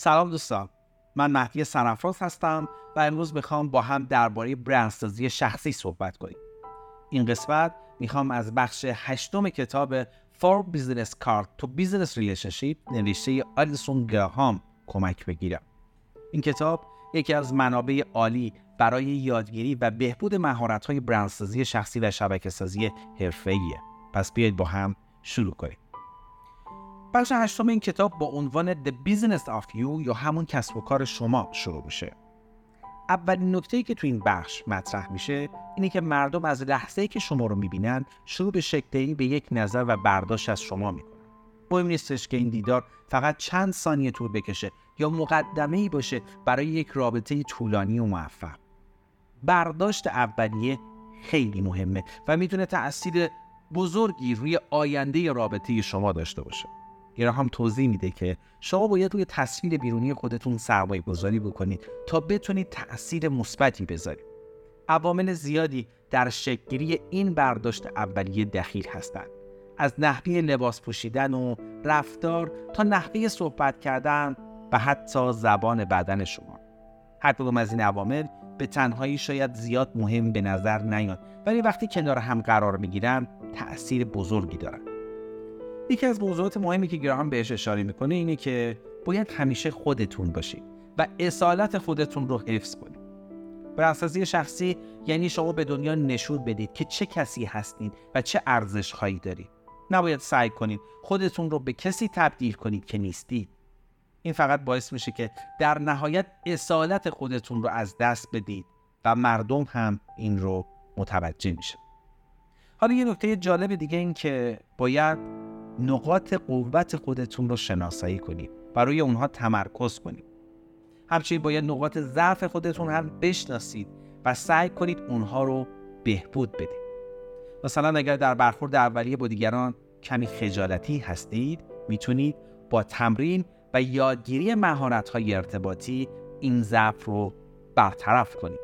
سلام دوستان، من مهدی سرافراز هستم و امروز میخوام با هم درباره برندسازی شخصی صحبت کنیم. این قسمت میخوام از بخش 8 کتاب For Business Card to Business Relationship نوشته آلیسون گراهام کمک بگیرم. این کتاب یکی از منابع عالی برای یادگیری و بهبود مهارت‌های برندسازی شخصی و شبکه‌سازی حرفه‌ایه. پس بیایید با هم شروع کنیم. بخش 8 این کتاب با عنوان The Business of You یا همون کسب و کار شما شروع میشه. اولین نکته‌ای که تو این بخش مطرح میشه اینه که مردم از لحظه‌ای که شما رو میبینن شروع به شکل‌دهی به یک نظر و برداشت از شما میکنن. مهم نیستش که این دیدار فقط چند ثانیه طول بکشه یا مقدمه‌ای باشه برای یک رابطه طولانی و موفق. برداشت اولیه خیلی مهمه و میتونه تأثیر بزرگی روی آینده رابطه شما داشته باشه. گراهام توضیح میده که شما باید روی تصویر بیرونی خودتون سرمایه گذاری بکنید تا بتونید تأثیر مثبتی بذارید. عوامل زیادی در شکل‌گیری این برداشت اولیه دخیل هستند. از نحوه لباس پوشیدن و رفتار تا نحوه صحبت کردن و حتی زبان بدن شما. هر کدوم از این عوامل به تنهایی شاید زیاد مهم به نظر نیاد، ولی وقتی کنار هم قرار میگیرن تأثیر بزرگی دارن. یکی از موضوعات مهمی که گراهام بهش اشاره میکنه اینه که باید همیشه خودتون باشید و اصالت خودتون رو حفظ کنید. برندسازی شخصی یعنی شما به دنیا نشون بدید که چه کسی هستید و چه ارزش‌هایی دارید. نباید سعی کنید خودتون رو به کسی تبدیل کنید که نیستید. این فقط باعث میشه که در نهایت اصالت خودتون رو از دست بدید و مردم هم این رو متوجه میشه. حالا یه نکته جالب دیگه این که باید نقاط قوت خودتون رو شناسایی کنید، برای اونها تمرکز کنید. همچنین باید نقاط ضعف خودتون هم بشناسید و سعی کنید اونها رو بهبود بدید. مثلا اگر در برخورد اولیه با دیگران کمی خجالتی هستید، میتونید با تمرین و یادگیری مهارت‌های ارتباطی این ضعف رو برطرف کنید.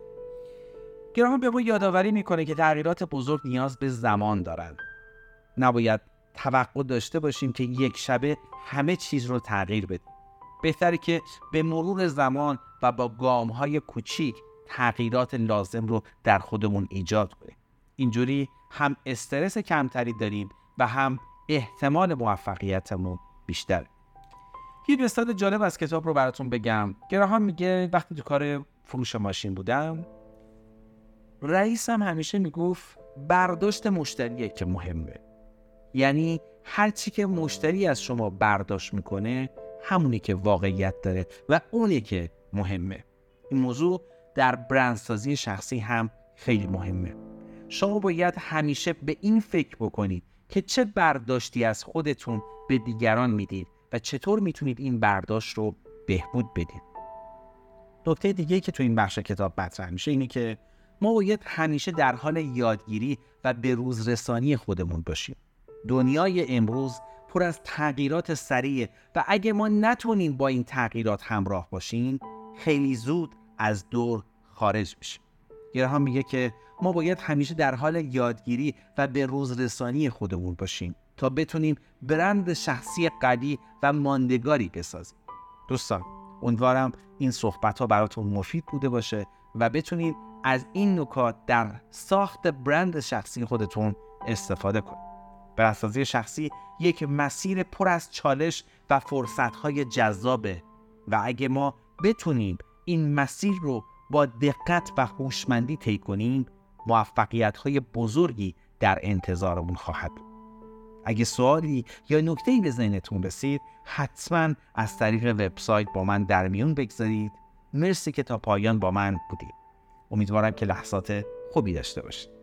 گراهام به ما یادآوری میکنه که تغییرات بزرگ نیاز به زمان دارند. نباید توقع داشته باشیم که یک شبه همه چیز رو تغییر بدیم. بهتره که به مرور زمان و با گام‌های کوچیک تغییرات لازم رو در خودمون ایجاد کنیم. اینجوری هم استرس کمتری داریم و هم احتمال موفقیتمون بیشتره. یه مثال جالب از کتاب رو براتون بگم. گراهام میگه وقتی تو کار فروش ماشین بودم، رئیسم همیشه میگفت برداشت مشتریه که مهمه. یعنی هر چی که مشتری از شما برداشت میکنه همونی که واقعیت داره و اونی که مهمه. این موضوع در برندسازی شخصی هم خیلی مهمه. شما باید همیشه به این فکر بکنید که چه برداشتی از خودتون به دیگران میدید و چطور میتونید این برداشت رو بهبود بدید. نکته دیگه که تو این بخش کتاب مطرح میشه اینه که ما باید همیشه در حال یادگیری و به روز رسانی خودمون باشیم. دنیای امروز پر از تغییرات سریع و اگه ما نتونیم با این تغییرات همراه باشیم خیلی زود از دور خارج میشیم. گراهام میگه که ما باید همیشه در حال یادگیری و به روز رسانی خودمون باشیم تا بتونیم برند شخصی قوی و ماندگاری بسازیم. دوستان، امیدوارم این صحبت‌ها براتون مفید بوده باشه و بتونید از این نکات در ساخت برند شخصی خودتون استفاده کنید. برندسازی شخصی یک مسیر پر از چالش و فرصت‌های جذابه و اگه ما بتونیم این مسیر رو با دقت و هوشمندی طی کنیم، موفقیت‌های بزرگی در انتظارمون خواهد بود. اگه سوالی یا نکته‌ای به ذهنتون رسید، حتما از طریق وبسایت با من در میون بگذارید. مرسی که تا پایان با من بودید. امیدوارم که لحظات خوبی داشته باشید.